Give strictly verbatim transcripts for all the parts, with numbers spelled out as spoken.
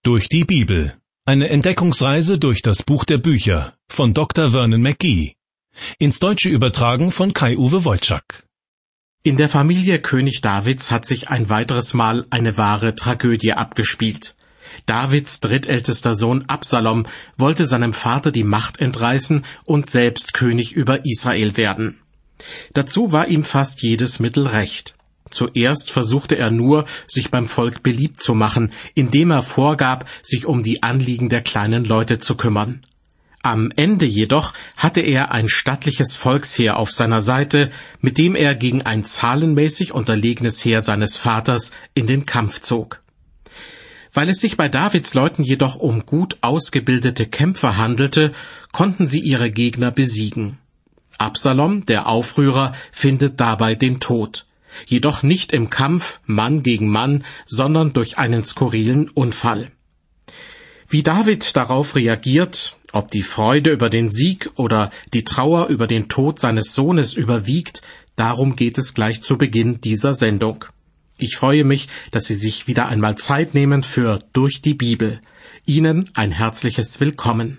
Durch die Bibel. Eine Entdeckungsreise durch das Buch der Bücher von Doktor Vernon McGee. Ins Deutsche übertragen von Kai-Uwe Wolczak. In der Familie König Davids hat sich ein weiteres Mal eine wahre Tragödie abgespielt. Davids drittältester Sohn Absalom wollte seinem Vater die Macht entreißen und selbst König über Israel werden. Dazu war ihm fast jedes Mittel recht. Zuerst versuchte er nur, sich beim Volk beliebt zu machen, indem er vorgab, sich um die Anliegen der kleinen Leute zu kümmern. Am Ende jedoch hatte er ein stattliches Volksheer auf seiner Seite, mit dem er gegen ein zahlenmäßig unterlegenes Heer seines Vaters in den Kampf zog. Weil es sich bei Davids Leuten jedoch um gut ausgebildete Kämpfer handelte, konnten sie ihre Gegner besiegen. Absalom, der Aufrührer, findet dabei den Tod. Jedoch nicht im Kampf Mann gegen Mann, sondern durch einen skurrilen Unfall. Wie David darauf reagiert, ob die Freude über den Sieg oder die Trauer über den Tod seines Sohnes überwiegt, darum geht es gleich zu Beginn dieser Sendung. Ich freue mich, dass Sie sich wieder einmal Zeit nehmen für Durch die Bibel. Ihnen ein herzliches Willkommen.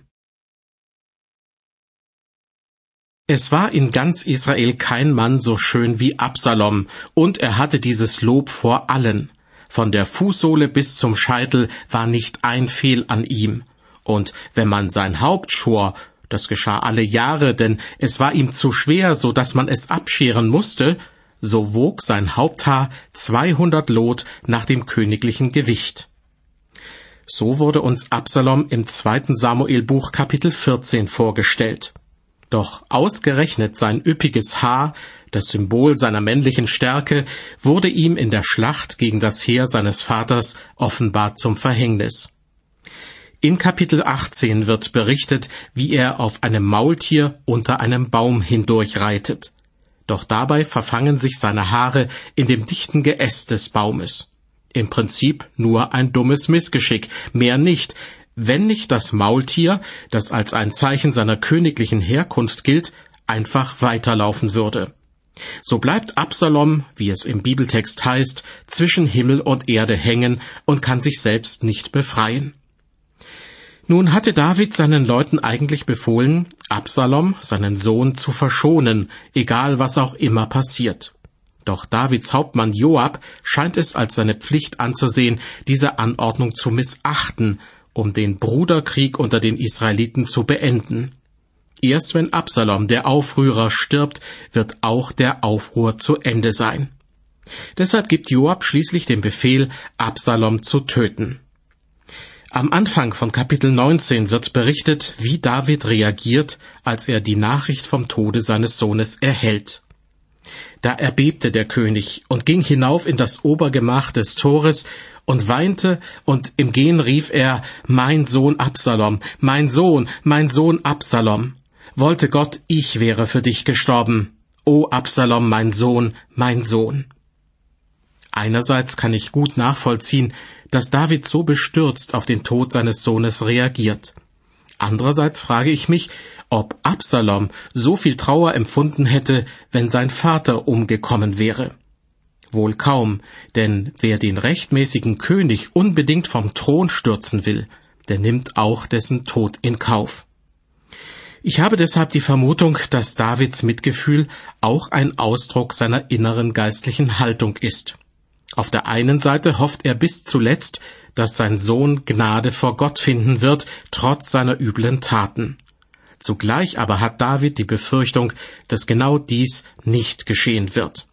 Es war in ganz Israel kein Mann so schön wie Absalom, und er hatte dieses Lob vor allen. Von der Fußsohle bis zum Scheitel war nicht ein Fehl an ihm. Und wenn man sein Haupt schor, das geschah alle Jahre, denn es war ihm zu schwer, so dass man es abscheren musste, so wog sein Haupthaar zweihundert Lot nach dem königlichen Gewicht. So wurde uns Absalom im zweiten Samuelbuch Kapitel vierzehn vorgestellt. Doch ausgerechnet sein üppiges Haar, das Symbol seiner männlichen Stärke, wurde ihm in der Schlacht gegen das Heer seines Vaters offenbar zum Verhängnis. In Kapitel achtzehn wird berichtet, wie er auf einem Maultier unter einem Baum hindurch reitet. Doch dabei verfangen sich seine Haare in dem dichten Geäst des Baumes. Im Prinzip nur ein dummes Missgeschick, mehr nicht, wenn nicht das Maultier, das als ein Zeichen seiner königlichen Herkunft gilt, einfach weiterlaufen würde. So bleibt Absalom, wie es im Bibeltext heißt, zwischen Himmel und Erde hängen und kann sich selbst nicht befreien. Nun hatte David seinen Leuten eigentlich befohlen, Absalom, seinen Sohn, zu verschonen, egal was auch immer passiert. Doch Davids Hauptmann Joab scheint es als seine Pflicht anzusehen, diese Anordnung zu missachten, um den Bruderkrieg unter den Israeliten zu beenden. Erst wenn Absalom, der Aufrührer, stirbt, wird auch der Aufruhr zu Ende sein. Deshalb gibt Joab schließlich den Befehl, Absalom zu töten. Am Anfang von Kapitel neunzehn wird berichtet, wie David reagiert, als er die Nachricht vom Tode seines Sohnes erhält. Da erbebte der König und ging hinauf in das Obergemach des Tores und weinte, und im Gehen rief er, »Mein Sohn Absalom, mein Sohn, mein Sohn Absalom! Wollte Gott, ich wäre für dich gestorben! O Absalom, mein Sohn, mein Sohn!« Einerseits kann ich gut nachvollziehen, dass David so bestürzt auf den Tod seines Sohnes reagiert. Andererseits frage ich mich, ob Absalom so viel Trauer empfunden hätte, wenn sein Vater umgekommen wäre. Wohl kaum, denn wer den rechtmäßigen König unbedingt vom Thron stürzen will, der nimmt auch dessen Tod in Kauf. Ich habe deshalb die Vermutung, dass Davids Mitgefühl auch ein Ausdruck seiner inneren geistlichen Haltung ist. Auf der einen Seite hofft er bis zuletzt, dass sein Sohn Gnade vor Gott finden wird, trotz seiner üblen Taten. Zugleich aber hat David die Befürchtung, dass genau dies nicht geschehen wird.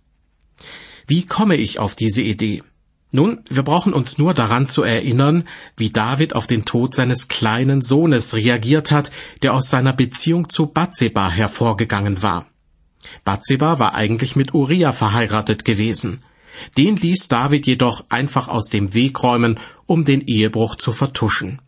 Wie komme ich auf diese Idee? Nun, wir brauchen uns nur daran zu erinnern, wie David auf den Tod seines kleinen Sohnes reagiert hat, der aus seiner Beziehung zu Batseba hervorgegangen war. Batseba war eigentlich mit Uria verheiratet gewesen. Den ließ David jedoch einfach aus dem Weg räumen, um den Ehebruch zu vertuschen.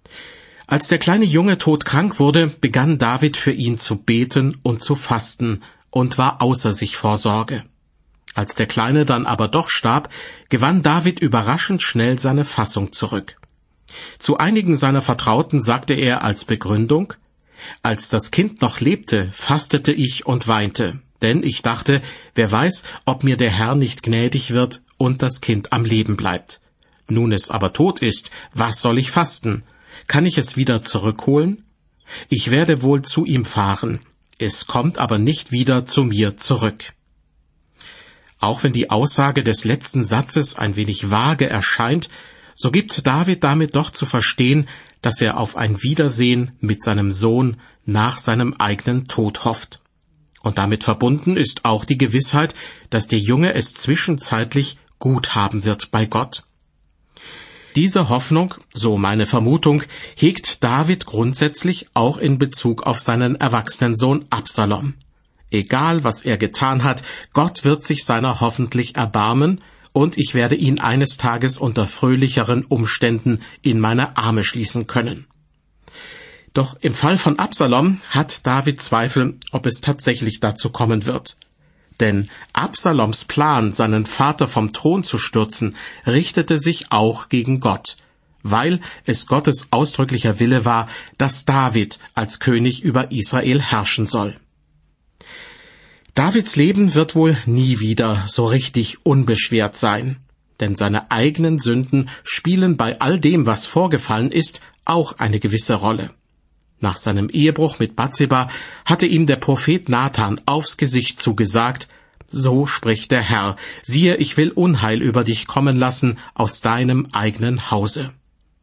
Als der kleine Junge todkrank wurde, begann David für ihn zu beten und zu fasten und war außer sich vor Sorge. Als der Kleine dann aber doch starb, gewann David überraschend schnell seine Fassung zurück. Zu einigen seiner Vertrauten sagte er als Begründung, »Als das Kind noch lebte, fastete ich und weinte, denn ich dachte, wer weiß, ob mir der Herr nicht gnädig wird und das Kind am Leben bleibt. Nun es aber tot ist, was soll ich fasten? Kann ich es wieder zurückholen? Ich werde wohl zu ihm fahren, es kommt aber nicht wieder zu mir zurück. Auch wenn die Aussage des letzten Satzes ein wenig vage erscheint, so gibt David damit doch zu verstehen, dass er auf ein Wiedersehen mit seinem Sohn nach seinem eigenen Tod hofft. Und damit verbunden ist auch die Gewissheit, dass der Junge es zwischenzeitlich gut haben wird bei Gott. Diese Hoffnung, so meine Vermutung, hegt David grundsätzlich auch in Bezug auf seinen erwachsenen Sohn Absalom. Egal, was er getan hat, Gott wird sich seiner hoffentlich erbarmen, und ich werde ihn eines Tages unter fröhlicheren Umständen in meine Arme schließen können. Doch im Fall von Absalom hat David Zweifel, ob es tatsächlich dazu kommen wird. Denn Absaloms Plan, seinen Vater vom Thron zu stürzen, richtete sich auch gegen Gott, weil es Gottes ausdrücklicher Wille war, dass David als König über Israel herrschen soll. Davids Leben wird wohl nie wieder so richtig unbeschwert sein, denn seine eigenen Sünden spielen bei all dem, was vorgefallen ist, auch eine gewisse Rolle. Nach seinem Ehebruch mit Bathseba hatte ihm der Prophet Nathan aufs Gesicht zugesagt: So spricht der Herr, siehe, ich will Unheil über dich kommen lassen aus deinem eigenen Hause.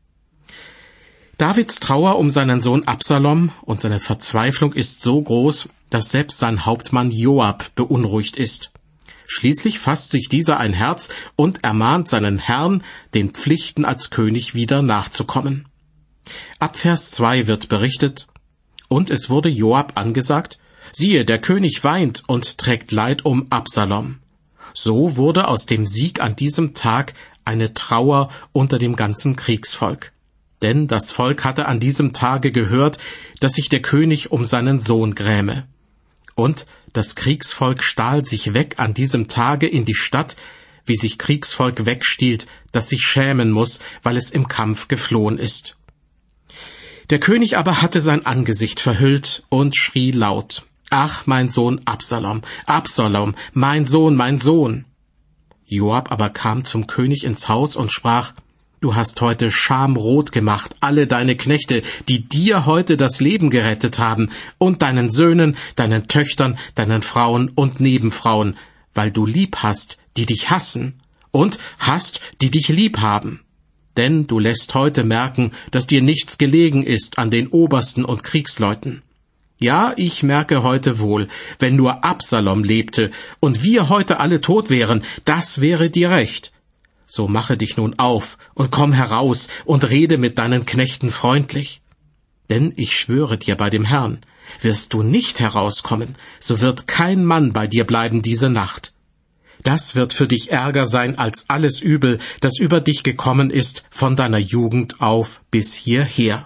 Davids Trauer um seinen Sohn Absalom und seine Verzweiflung ist so groß, dass selbst sein Hauptmann Joab beunruhigt ist. Schließlich fasst sich dieser ein Herz und ermahnt seinen Herrn, den Pflichten als König wieder nachzukommen. Ab Vers zwei wird berichtet: Und es wurde Joab angesagt: Siehe, der König weint und trägt Leid um Absalom. So wurde aus dem Sieg an diesem Tag eine Trauer unter dem ganzen Kriegsvolk. Denn das Volk hatte an diesem Tage gehört, dass sich der König um seinen Sohn gräme. Und das Kriegsvolk stahl sich weg an diesem Tage in die Stadt, wie sich Kriegsvolk wegstiehlt, das sich schämen muss, weil es im Kampf geflohen ist. Der König aber hatte sein Angesicht verhüllt und schrie laut: Ach, mein Sohn Absalom, Absalom, mein Sohn, mein Sohn! Joab aber kam zum König ins Haus und sprach: Du hast heute schamrot gemacht alle deine Knechte, die dir heute das Leben gerettet haben, und deinen Söhnen, deinen Töchtern, deinen Frauen und Nebenfrauen, weil du lieb hast, die dich hassen, und hast, die dich lieb haben. Denn du lässt heute merken, dass dir nichts gelegen ist an den Obersten und Kriegsleuten. Ja, ich merke heute wohl, wenn nur Absalom lebte und wir heute alle tot wären, das wäre dir recht. So mache dich nun auf und komm heraus und rede mit deinen Knechten freundlich. Denn ich schwöre dir bei dem Herrn, wirst du nicht herauskommen, so wird kein Mann bei dir bleiben diese Nacht. Das wird für dich ärger sein als alles Übel, das über dich gekommen ist von deiner Jugend auf bis hierher.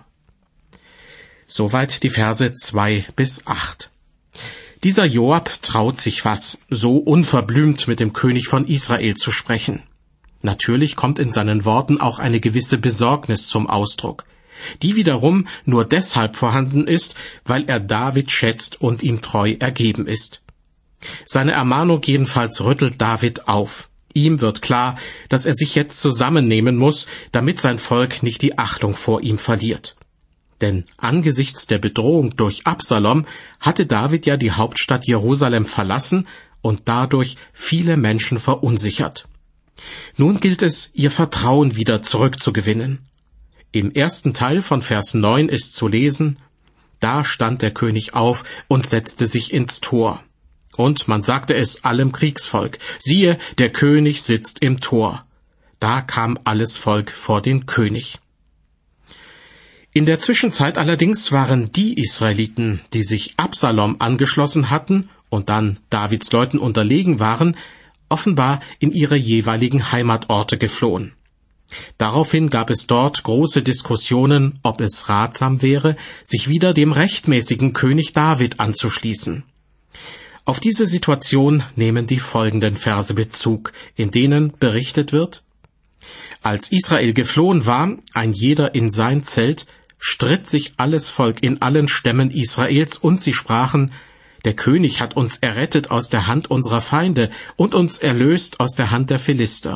Soweit die Verse zwei bis acht. Dieser Joab traut sich was, so unverblümt mit dem König von Israel zu sprechen. Natürlich kommt in seinen Worten auch eine gewisse Besorgnis zum Ausdruck, die wiederum nur deshalb vorhanden ist, weil er David schätzt und ihm treu ergeben ist. Seine Ermahnung jedenfalls rüttelt David auf. Ihm wird klar, dass er sich jetzt zusammennehmen muss, damit sein Volk nicht die Achtung vor ihm verliert. Denn angesichts der Bedrohung durch Absalom hatte David ja die Hauptstadt Jerusalem verlassen und dadurch viele Menschen verunsichert. Nun gilt es, ihr Vertrauen wieder zurückzugewinnen. Im ersten Teil von Vers neun ist zu lesen: Da stand der König auf und setzte sich ins Tor. Und man sagte es allem Kriegsvolk: Siehe, der König sitzt im Tor. Da kam alles Volk vor den König. In der Zwischenzeit allerdings waren die Israeliten, die sich Absalom angeschlossen hatten und dann Davids Leuten unterlegen waren, offenbar in ihre jeweiligen Heimatorte geflohen. Daraufhin gab es dort große Diskussionen, ob es ratsam wäre, sich wieder dem rechtmäßigen König David anzuschließen. Auf diese Situation nehmen die folgenden Verse Bezug, in denen berichtet wird: Als Israel geflohen war, ein jeder in sein Zelt, stritt sich alles Volk in allen Stämmen Israels, und sie sprachen: Der König hat uns errettet aus der Hand unserer Feinde und uns erlöst aus der Hand der Philister.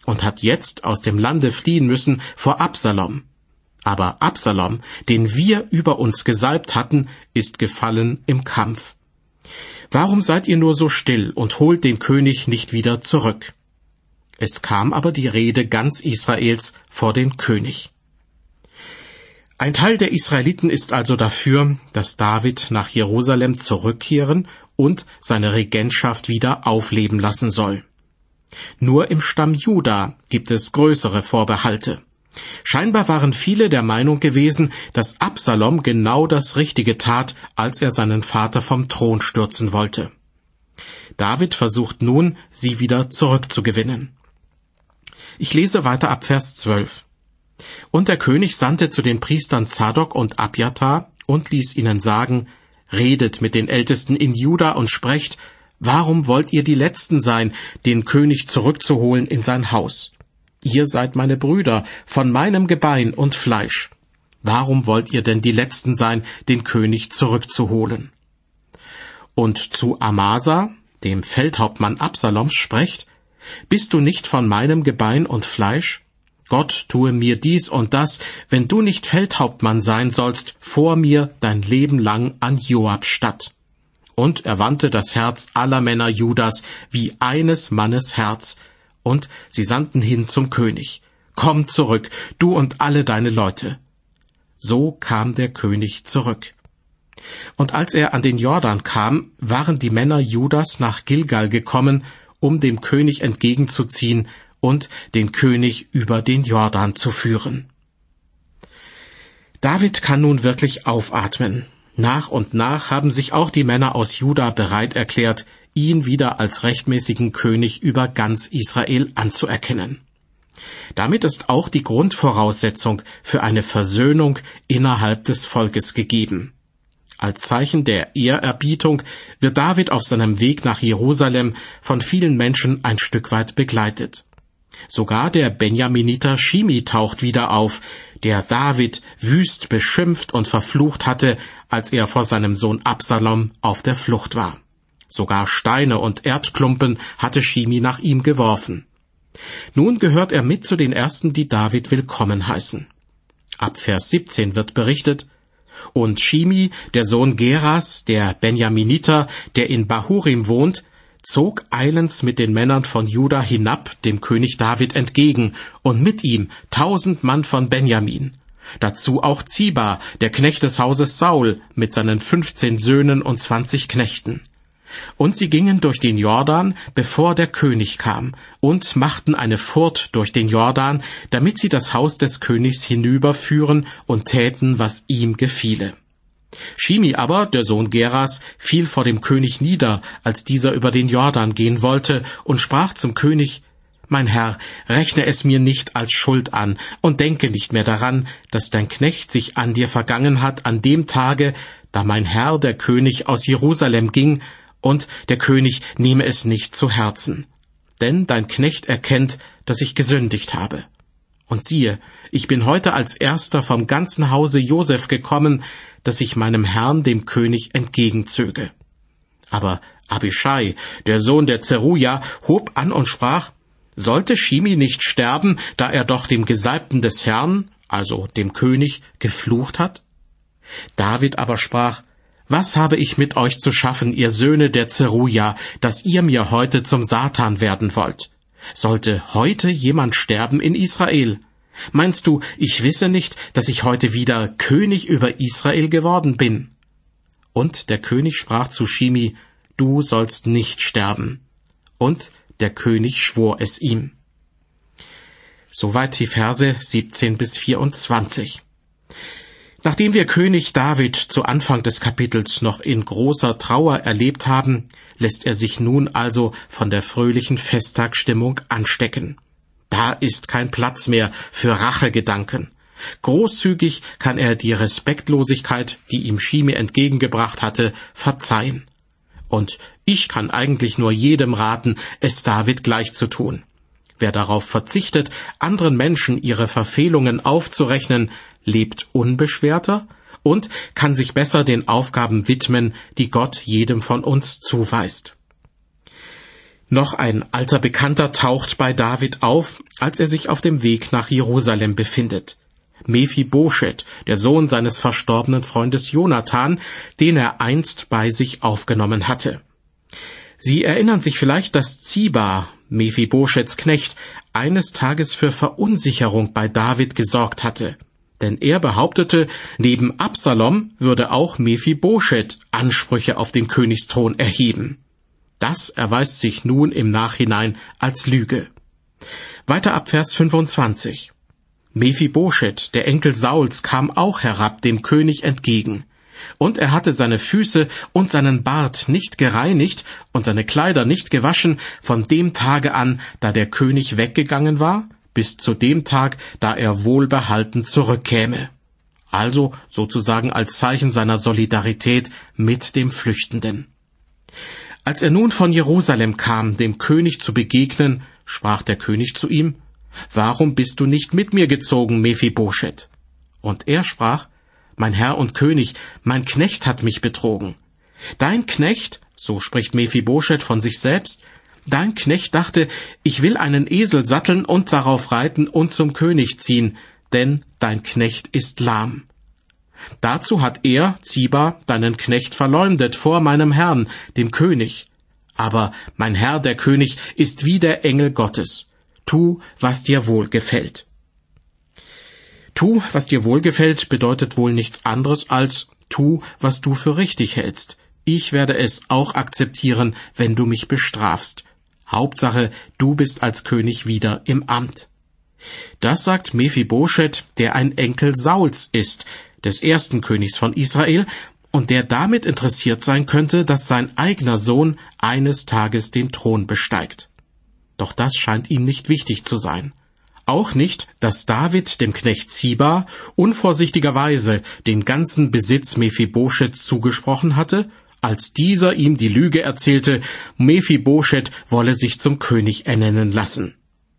und hat jetzt aus dem Lande fliehen müssen vor Absalom. Aber Absalom, den wir über uns gesalbt hatten, ist gefallen im Kampf. Warum seid ihr nur so still und holt den König nicht wieder zurück? Es kam aber die Rede ganz Israels vor den König. Ein Teil der Israeliten ist also dafür, dass David nach Jerusalem zurückkehren und seine Regentschaft wieder aufleben lassen soll. Nur im Stamm Juda gibt es größere Vorbehalte. Scheinbar waren viele der Meinung gewesen, dass Absalom genau das Richtige tat, als er seinen Vater vom Thron stürzen wollte. David versucht nun, sie wieder zurückzugewinnen. Ich lese weiter ab Vers zwölf. Und der König sandte zu den Priestern Zadok und Abjatar und ließ ihnen sagen, redet mit den Ältesten in Juda und sprecht, warum wollt ihr die Letzten sein, den König zurückzuholen in sein Haus? Ihr seid meine Brüder, von meinem Gebein und Fleisch. Warum wollt ihr denn die Letzten sein, den König zurückzuholen? Und zu Amasa, dem Feldhauptmann Absaloms, sprecht, bist du nicht von meinem Gebein und Fleisch? Gott tue mir dies und das, wenn du nicht Feldhauptmann sein sollst, vor mir dein Leben lang an Joab statt. Und er wandte das Herz aller Männer Judas wie eines Mannes Herz, und sie sandten hin zum König. Komm zurück, du und alle deine Leute. So kam der König zurück. Und als er an den Jordan kam, waren die Männer Judas nach Gilgal gekommen, um dem König entgegenzuziehen und den König über den Jordan zu führen. David kann nun wirklich aufatmen. Nach und nach haben sich auch die Männer aus Juda bereit erklärt, ihn wieder als rechtmäßigen König über ganz Israel anzuerkennen. Damit ist auch die Grundvoraussetzung für eine Versöhnung innerhalb des Volkes gegeben. Als Zeichen der Ehrerbietung wird David auf seinem Weg nach Jerusalem von vielen Menschen ein Stück weit begleitet. Sogar der Benjaminiter Shimi taucht wieder auf, der David wüst beschimpft und verflucht hatte, als er vor seinem Sohn Absalom auf der Flucht war. Sogar Steine und Erdklumpen hatte Shimi nach ihm geworfen. Nun gehört er mit zu den Ersten, die David willkommen heißen. Ab Vers siebzehn wird berichtet, und Shimi, der Sohn Geras, der Benjaminiter, der in Bahurim wohnt, zog eilends mit den Männern von Juda hinab dem König David entgegen und mit ihm tausend Mann von Benjamin. Dazu auch Ziba, der Knecht des Hauses Saul, mit seinen fünfzehn Söhnen und zwanzig Knechten. Und sie gingen durch den Jordan, bevor der König kam, und machten eine Furt durch den Jordan, damit sie das Haus des Königs hinüberführen und täten, was ihm gefiele. Shimi aber, der Sohn Geras, fiel vor dem König nieder, als dieser über den Jordan gehen wollte, und sprach zum König, »Mein Herr, rechne es mir nicht als Schuld an und denke nicht mehr daran, dass dein Knecht sich an dir vergangen hat an dem Tage, da mein Herr, der König, aus Jerusalem ging, und der König nehme es nicht zu Herzen. Denn dein Knecht erkennt, dass ich gesündigt habe. Und siehe, ich bin heute als Erster vom ganzen Hause Joseph gekommen, dass ich meinem Herrn, dem König, entgegenzöge.« Aber Abischai, der Sohn der Zeruja, hob an und sprach, »Sollte Shimi nicht sterben, da er doch dem Gesalbten des Herrn, also dem König, geflucht hat?« David aber sprach, »Was habe ich mit euch zu schaffen, ihr Söhne der Zeruja, dass ihr mir heute zum Satan werden wollt? Sollte heute jemand sterben in Israel? Meinst du, ich wisse nicht, dass ich heute wieder König über Israel geworden bin?« Und der König sprach zu Shimi, »Du sollst nicht sterben.« Und der König schwor es ihm. Soweit die Verse siebzehn bis vierundzwanzig. Nachdem wir König David zu Anfang des Kapitels noch in großer Trauer erlebt haben, lässt er sich nun also von der fröhlichen Festtagsstimmung anstecken. Da ist kein Platz mehr für Rachegedanken. Großzügig kann er die Respektlosigkeit, die ihm Shimi entgegengebracht hatte, verzeihen. Und ich kann eigentlich nur jedem raten, es David gleich zu tun. Wer darauf verzichtet, anderen Menschen ihre Verfehlungen aufzurechnen, lebt unbeschwerter und kann sich besser den Aufgaben widmen, die Gott jedem von uns zuweist. Noch ein alter Bekannter taucht bei David auf, als er sich auf dem Weg nach Jerusalem befindet. Mephibosheth, der Sohn seines verstorbenen Freundes Jonathan, den er einst bei sich aufgenommen hatte. Sie erinnern sich vielleicht, dass Ziba, Mephibosheths Knecht, eines Tages für Verunsicherung bei David gesorgt hatte. Denn er behauptete, neben Absalom würde auch Mephibosheth Ansprüche auf den Königsthron erheben. Das erweist sich nun im Nachhinein als Lüge. Weiter ab Vers fünfundzwanzig. Mephibosheth, der Enkel Sauls, kam auch herab dem König entgegen. Und er hatte seine Füße und seinen Bart nicht gereinigt und seine Kleider nicht gewaschen von dem Tage an, da der König weggegangen war, bis zu dem Tag, da er wohlbehalten zurückkäme. Also sozusagen als Zeichen seiner Solidarität mit dem Flüchtenden. Als er nun von Jerusalem kam, dem König zu begegnen, sprach der König zu ihm: »Warum bist du nicht mit mir gezogen, Mephibosheth?« Und er sprach: »Mein Herr und König, mein Knecht hat mich betrogen.« »Dein Knecht«, so spricht Mephibosheth von sich selbst, »dein Knecht dachte, ich will einen Esel satteln und darauf reiten und zum König ziehen, denn dein Knecht ist lahm.« Dazu hat er, Ziba, deinen Knecht verleumdet vor meinem Herrn, dem König. Aber mein Herr, der König, ist wie der Engel Gottes. Tu, was dir wohlgefällt. Tu, was dir wohlgefällt, bedeutet wohl nichts anderes als tu, was du für richtig hältst. Ich werde es auch akzeptieren, wenn du mich bestrafst. Hauptsache, du bist als König wieder im Amt. Das sagt Mephibosheth, der ein Enkel Sauls ist, des ersten Königs von Israel, und der damit interessiert sein könnte, dass sein eigener Sohn eines Tages den Thron besteigt. Doch das scheint ihm nicht wichtig zu sein. Auch nicht, dass David dem Knecht Ziba unvorsichtigerweise den ganzen Besitz Mephibosheths zugesprochen hatte, als dieser ihm die Lüge erzählte, Mephibosheth wolle sich zum König ernennen lassen.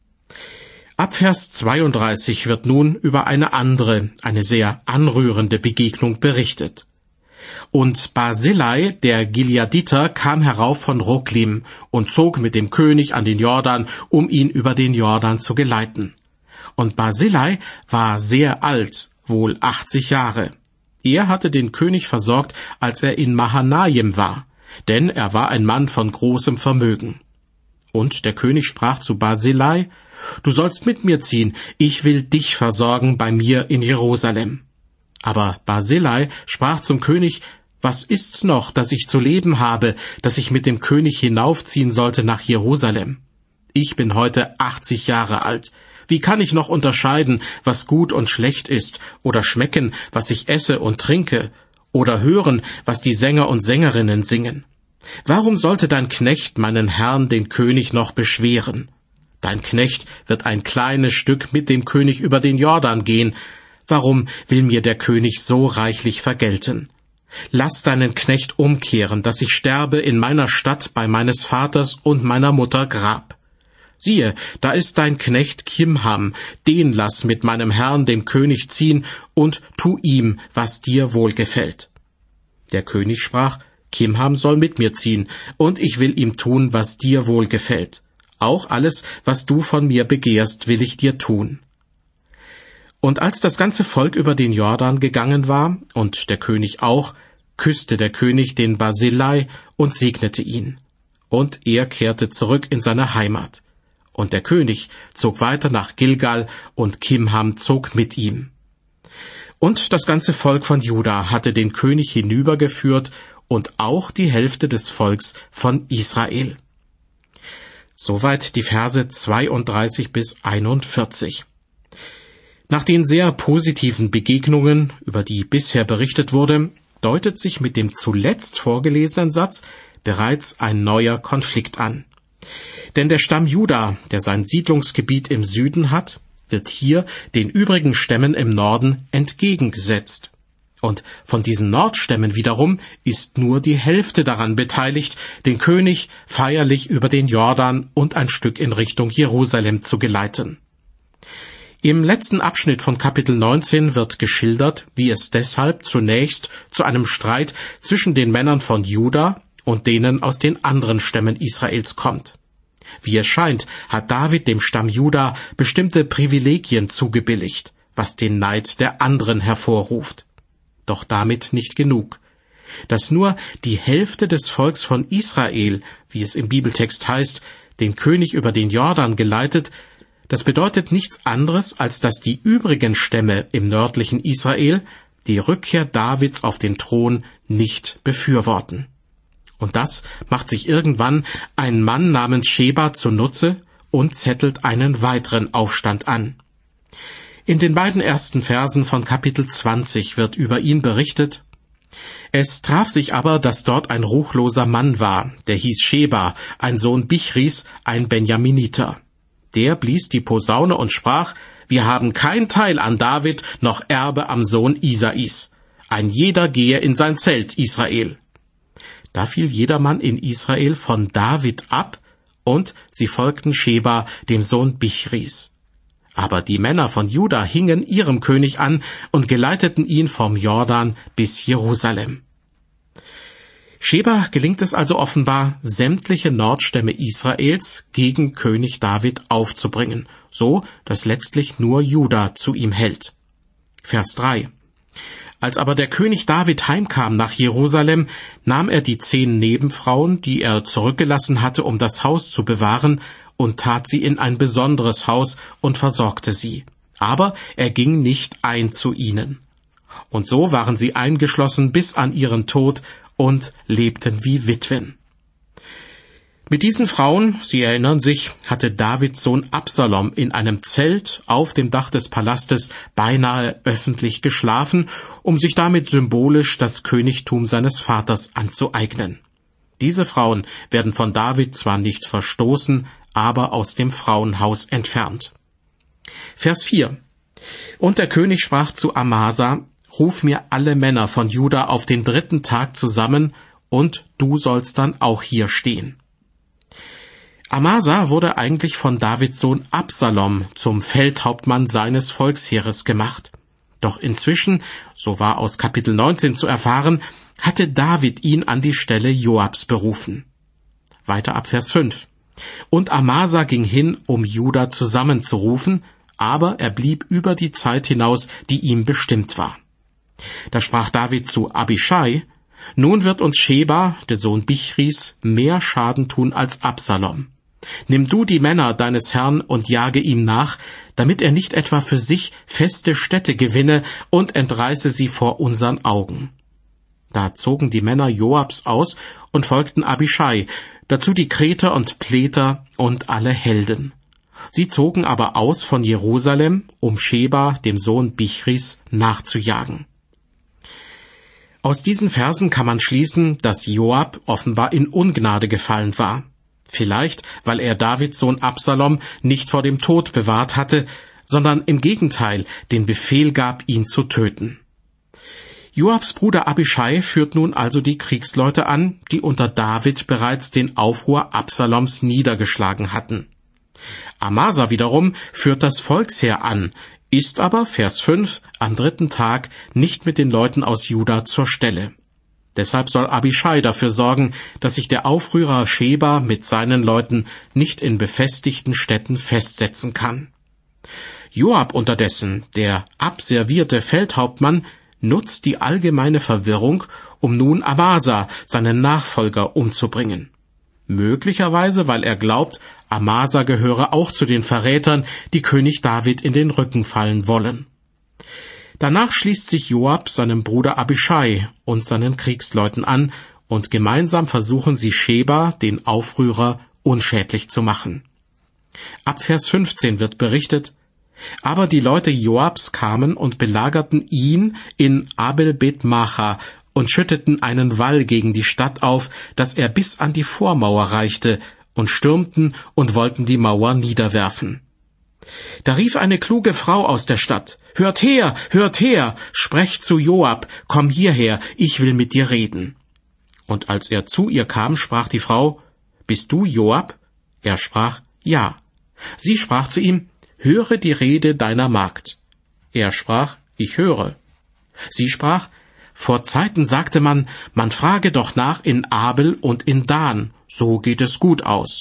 Ab Vers zweiunddreißig wird nun über eine andere, eine sehr anrührende Begegnung berichtet. Und Barzillai, der Gileaditer, kam herauf von Roglim und zog mit dem König an den Jordan, um ihn über den Jordan zu geleiten. Und Barzillai war sehr alt, wohl achtzig Jahre. Er hatte den König versorgt, als er in Mahanaim war, denn er war ein Mann von großem Vermögen. Und der König sprach zu Barzillai: »Du sollst mit mir ziehen, ich will dich versorgen bei mir in Jerusalem.« Aber Barzillai sprach zum König: »Was ist's noch, dass ich zu leben habe, dass ich mit dem König hinaufziehen sollte nach Jerusalem? Ich bin heute achtzig Jahre alt. Wie kann ich noch unterscheiden, was gut und schlecht ist, oder schmecken, was ich esse und trinke, oder hören, was die Sänger und Sängerinnen singen? Warum sollte dein Knecht meinen Herrn, den König, noch beschweren? Dein Knecht wird ein kleines Stück mit dem König über den Jordan gehen. Warum will mir der König so reichlich vergelten? Lass deinen Knecht umkehren, dass ich sterbe in meiner Stadt bei meines Vaters und meiner Mutter Grab. Siehe, da ist dein Knecht Kimham, den lass mit meinem Herrn, dem König, ziehen, und tu ihm, was dir wohlgefällt.« Der König sprach: »Kimham soll mit mir ziehen, und ich will ihm tun, was dir wohlgefällt. Auch alles, was du von mir begehrst, will ich dir tun.« Und als das ganze Volk über den Jordan gegangen war, und der König auch, küsste der König den Barzillai und segnete ihn. Und er kehrte zurück in seine Heimat. Und der König zog weiter nach Gilgal, und Kimham zog mit ihm. Und das ganze Volk von Juda hatte den König hinübergeführt, und auch die Hälfte des Volks von Israel. Soweit die Verse zweiunddreißig bis einundvierzig. Nach den sehr positiven Begegnungen, über die bisher berichtet wurde, deutet sich mit dem zuletzt vorgelesenen Satz bereits ein neuer Konflikt an. Denn der Stamm Juda, der sein Siedlungsgebiet im Süden hat, wird hier den übrigen Stämmen im Norden entgegengesetzt. Und von diesen Nordstämmen wiederum ist nur die Hälfte daran beteiligt, den König feierlich über den Jordan und ein Stück in Richtung Jerusalem zu geleiten. Im letzten Abschnitt von Kapitel neunzehn wird geschildert, wie es deshalb zunächst zu einem Streit zwischen den Männern von Juda und denen aus den anderen Stämmen Israels kommt. Wie es scheint, hat David dem Stamm Juda bestimmte Privilegien zugebilligt, was den Neid der anderen hervorruft. Doch damit nicht genug. Dass nur die Hälfte des Volks von Israel, wie es im Bibeltext heißt, den König über den Jordan geleitet, das bedeutet nichts anderes, als dass die übrigen Stämme im nördlichen Israel die Rückkehr Davids auf den Thron nicht befürworten. Und das macht sich irgendwann ein Mann namens Scheba zunutze und zettelt einen weiteren Aufstand an. In den beiden ersten Versen von Kapitel zwanzig wird über ihn berichtet: Es traf sich aber, dass dort ein ruchloser Mann war, der hieß Scheba, ein Sohn Bichris, ein Benjaminiter. Der blies die Posaune und sprach: Wir haben kein Teil an David, noch Erbe am Sohn Isais. Ein jeder gehe in sein Zelt, Israel. Da fiel jedermann in Israel von David ab, und sie folgten Scheba, dem Sohn Bichris. Aber die Männer von Juda hingen ihrem König an und geleiteten ihn vom Jordan bis Jerusalem. Scheba gelingt es also offenbar, sämtliche Nordstämme Israels gegen König David aufzubringen, so dass letztlich nur Juda zu ihm hält. Vers drei. Als aber der König David heimkam nach Jerusalem, nahm er die zehn Nebenfrauen, die er zurückgelassen hatte, um das Haus zu bewahren, und tat sie in ein besonderes Haus und versorgte sie. Aber er ging nicht ein zu ihnen. Und so waren sie eingeschlossen bis an ihren Tod und lebten wie Witwen. Mit diesen Frauen, Sie erinnern sich, hatte Davids Sohn Absalom in einem Zelt auf dem Dach des Palastes beinahe öffentlich geschlafen, um sich damit symbolisch das Königtum seines Vaters anzueignen. Diese Frauen werden von David zwar nicht verstoßen, aber aus dem Frauenhaus entfernt. Vers vier. Und der König sprach zu Amasa: Ruf mir alle Männer von Juda auf den dritten Tag zusammen, und du sollst dann auch hier stehen. Amasa wurde eigentlich von Davids Sohn Absalom zum Feldhauptmann seines Volksheeres gemacht. Doch inzwischen, so war aus Kapitel neunzehn zu erfahren, hatte David ihn an die Stelle Joabs berufen. Weiter ab Vers fünf. Und Amasa ging hin, um Juda zusammenzurufen, aber er blieb über die Zeit hinaus, die ihm bestimmt war. Da sprach David zu Abischai: Nun wird uns Scheba, der Sohn Bichris, mehr Schaden tun als Absalom. Nimm du die Männer deines Herrn und jage ihm nach, damit er nicht etwa für sich feste Städte gewinne und entreiße sie vor unseren Augen. Da zogen die Männer Joabs aus und folgten Abischai, dazu die Kreter und Pleter und alle Helden. Sie zogen aber aus von Jerusalem, um Scheba, dem Sohn Bichris, nachzujagen. Aus diesen Versen kann man schließen, dass Joab offenbar in Ungnade gefallen war. Vielleicht, weil er Davids Sohn Absalom nicht vor dem Tod bewahrt hatte, sondern im Gegenteil den Befehl gab, ihn zu töten. Joabs Bruder Abischai führt nun also die Kriegsleute an, die unter David bereits den Aufruhr Absaloms niedergeschlagen hatten. Amasa wiederum führt das Volksheer an, ist aber, Vers fünf, am dritten Tag nicht mit den Leuten aus Juda zur Stelle. Deshalb soll Abischai dafür sorgen, dass sich der Aufrührer Scheba mit seinen Leuten nicht in befestigten Städten festsetzen kann. Joab unterdessen, der abservierte Feldhauptmann, nutzt die allgemeine Verwirrung, um nun Amasa, seinen Nachfolger, umzubringen. Möglicherweise, weil er glaubt, Amasa gehöre auch zu den Verrätern, die König David in den Rücken fallen wollen. Danach schließt sich Joab seinem Bruder Abischai und seinen Kriegsleuten an, und gemeinsam versuchen sie Scheba, den Aufrührer, unschädlich zu machen. Ab Vers fünfzehn wird berichtet: Aber die Leute Joabs kamen und belagerten ihn in Abel-Bet-Macha und schütteten einen Wall gegen die Stadt auf, dass er bis an die Vormauer reichte, und stürmten und wollten die Mauer niederwerfen. Da rief eine kluge Frau aus der Stadt: Hört her, hört her, sprecht zu Joab, komm hierher, ich will mit dir reden. Und als er zu ihr kam, sprach die Frau: Bist du Joab? Er sprach: Ja. Sie sprach zu ihm: Höre die Rede deiner Magd. Er sprach: Ich höre. Sie sprach: Vor Zeiten sagte man, man frage doch nach in Abel und in Dan, so geht es gut aus.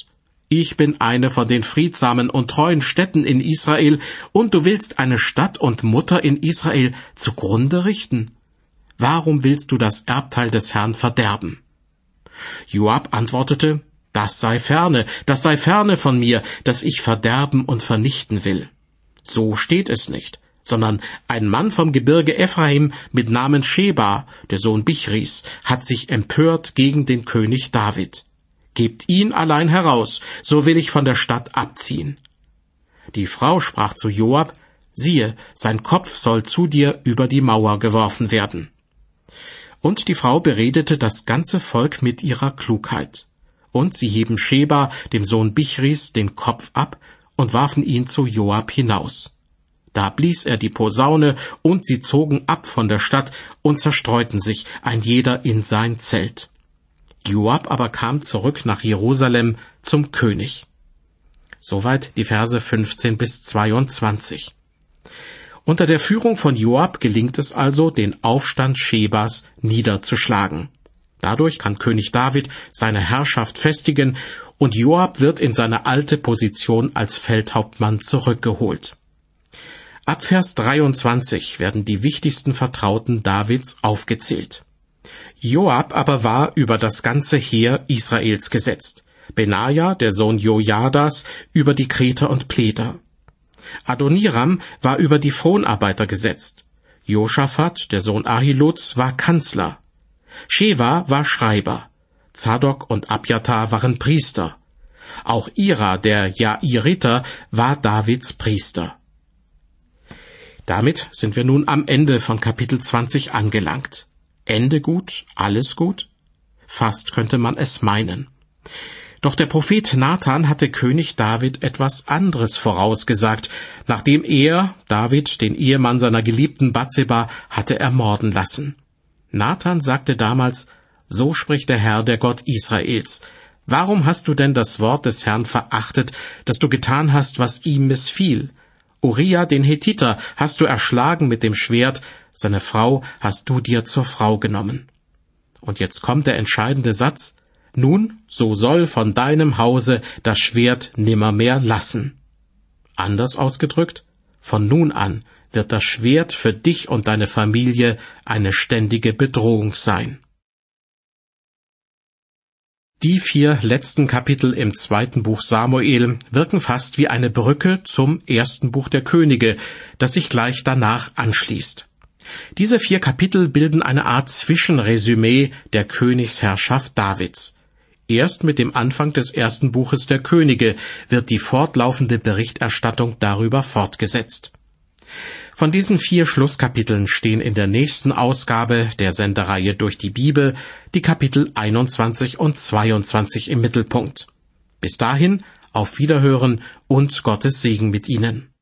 Ich bin eine von den friedsamen und treuen Städten in Israel, und du willst eine Stadt und Mutter in Israel zugrunde richten? Warum willst du das Erbteil des Herrn verderben? Joab antwortete, das sei ferne, das sei ferne von mir, dass ich verderben und vernichten will. So steht es nicht, sondern ein Mann vom Gebirge Ephraim mit Namen Scheba, der Sohn Bichris, hat sich empört gegen den König David. Gebt ihn allein heraus, so will ich von der Stadt abziehen. Die Frau sprach zu Joab, siehe, sein Kopf soll zu dir über die Mauer geworfen werden. Und die Frau beredete das ganze Volk mit ihrer Klugheit. Und sie hieben Scheba, dem Sohn Bichris, den Kopf ab und warfen ihn zu Joab hinaus. Da blies er die Posaune, und sie zogen ab von der Stadt und zerstreuten sich, ein jeder in sein Zelt. Joab aber kam zurück nach Jerusalem zum König. Soweit die Verse fünfzehn bis zweiundzwanzig. Unter der Führung von Joab gelingt es also, den Aufstand Schebas niederzuschlagen. Dadurch kann König David seine Herrschaft festigen, und Joab wird in seine alte Position als Feldhauptmann zurückgeholt. Ab Vers dreiundzwanzig werden die wichtigsten Vertrauten Davids aufgezählt. Joab aber war über das ganze Heer Israels gesetzt, Benaja, der Sohn Jojadas, über die Kreter und Pleter. Adoniram war über die Fronarbeiter gesetzt. Josaphat, der Sohn Ahiluds, war Kanzler. Sheva war Schreiber. Zadok und Abjatar waren Priester. Auch Ira, der Jairiter, war Davids Priester. Damit sind wir nun am Ende von Kapitel zwanzig angelangt. Ende gut, alles gut? Fast könnte man es meinen. Doch der Prophet Nathan hatte König David etwas anderes vorausgesagt, nachdem er, David, den Ehemann seiner geliebten Bathseba, hatte ermorden lassen. Nathan sagte damals, so spricht der Herr, der Gott Israels. Warum hast du denn das Wort des Herrn verachtet, dass du getan hast, was ihm missfiel? Uriah, den Hethiter, hast du erschlagen mit dem Schwert, seine Frau hast du dir zur Frau genommen. Und jetzt kommt der entscheidende Satz, nun, so soll von deinem Hause das Schwert nimmermehr lassen. Anders ausgedrückt, von nun an wird das Schwert für dich und deine Familie eine ständige Bedrohung sein. Die vier letzten Kapitel im zweiten Buch Samuel wirken fast wie eine Brücke zum ersten Buch der Könige, das sich gleich danach anschließt. Diese vier Kapitel bilden eine Art Zwischenresümee der Königsherrschaft Davids. Erst mit dem Anfang des ersten Buches der Könige wird die fortlaufende Berichterstattung darüber fortgesetzt. Von diesen vier Schlusskapiteln stehen in der nächsten Ausgabe der Sendereihe Durch die Bibel die Kapitel einundzwanzig und zweiundzwanzig im Mittelpunkt. Bis dahin, auf Wiederhören und Gottes Segen mit Ihnen.